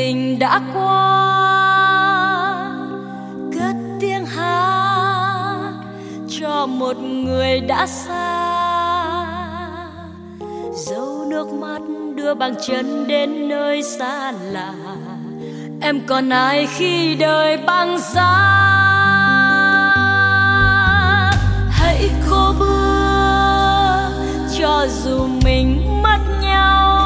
tình đã qua, cất tiếng hát cho một người đã xa. Dấu nước mắt đưa bằng chân đến nơi xa lạ, em còn ai khi đời băng giá. Hãy cố bước cho dù mình mất nhau,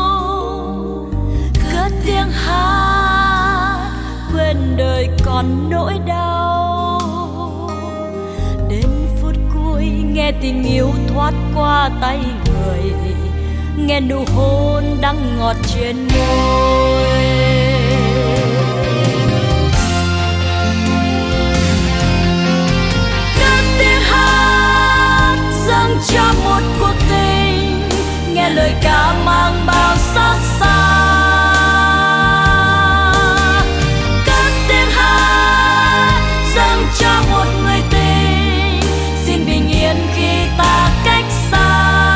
cất tiếng hát quên đời còn nỗi đau. Đến phút cuối nghe tình yêu thoát qua tay người, nghe nụ hôn đắng ngọt trên môi. Cất tiếng hát dâng cho một cuộc tình, nghe lời ca mang bao xót xa. Cất tiếng hát dâng cho một người tình, xin bình yên khi ta cách xa.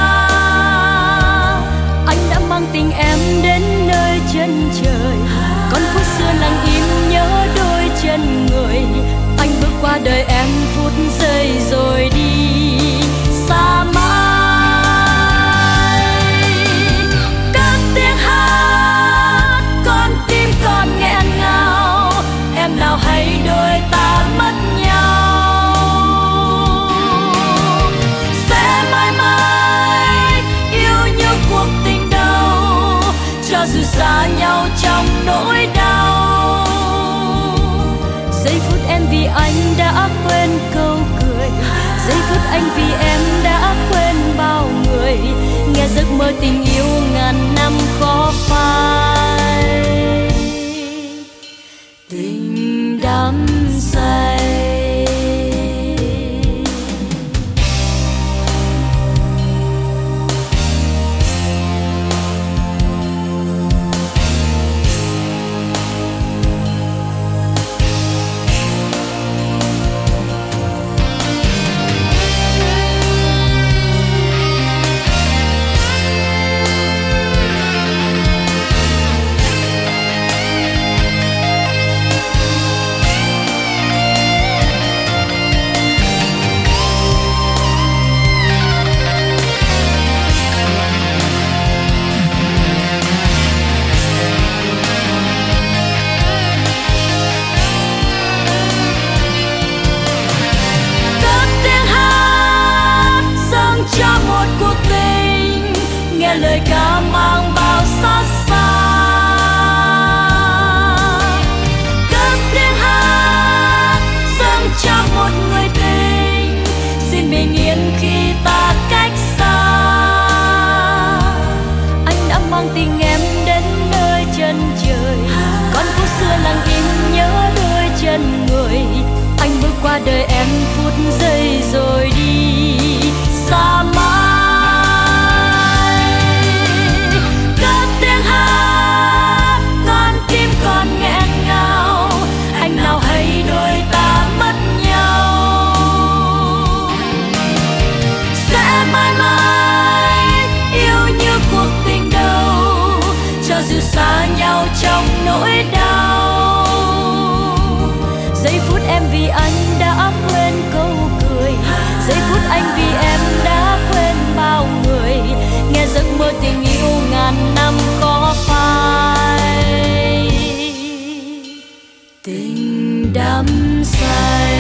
Anh đã mang tình em đến nơi chân trời, con phút xưa lặng im nhớ đôi chân người. Anh bước qua đời em phút giây rồi đi xa mãi. Cất tiếng hát con tim còn nghẹn ngào, em nào hay đôi ta mất nhau. Sẽ mãi mãi yêu như cuộc tình đầu, cho dù xa nhau trong nỗi đau. Giây phút em vì anh đã quên câu cười, giây phút anh vì em đã quên bao người. Nghe giấc mơ tình yêu ngàn năm khó phai, tình đắm say. Cho một cuộc tình, nghe lời ca mang bao xót xa. Cất tiếng hát dâng cho một người tình, xin bình yên khi ta cách xa. Anh đã mang tình em đến nơi chân trời, con phút xưa lặng im nhớ đôi chân người. Anh bước qua đời em phút giây rồi đi xa mãi. Cất tiếng hát con tim còn nghẹn ngào, anh nào hay đôi ta mất nhau. Sẽ mãi mãi yêu như cuộc tình đầu, cho dù xa nhau trong nỗi đau. Giây phút em vì anh đã quên câu cười, giây phút anh vì em đã quên bao người. Nghe giấc mơ tình yêu ngàn năm khó phai, tình đắm say.